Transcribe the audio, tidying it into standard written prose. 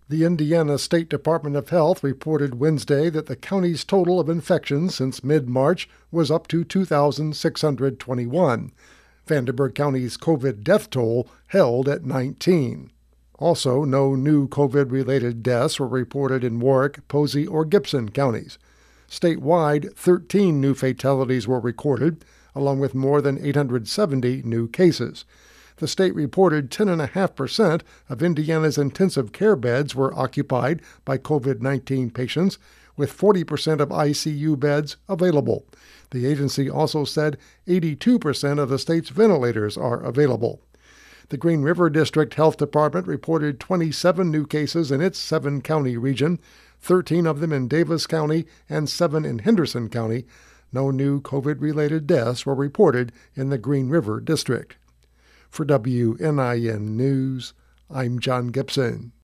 The Indiana State Department of Health reported Wednesday that the county's total of infections since mid-March was up to 2,621. Vanderburgh County's COVID death toll held at 19. Also, no new COVID-related deaths were reported in Warwick, Posey, or Gibson counties. Statewide, 13 new fatalities were recorded, along with more than 870 new cases. The state reported 10.5% of Indiana's intensive care beds were occupied by COVID-19 patients, with 40% of ICU beds available. The agency also said 82% of the state's ventilators are available. The Green River District Health Department reported 27 new cases in its 7-county region, 13 of them in Davis County and 7 in Henderson County. No new COVID-related deaths were reported in the Green River District. For WNIN News, I'm John Gibson.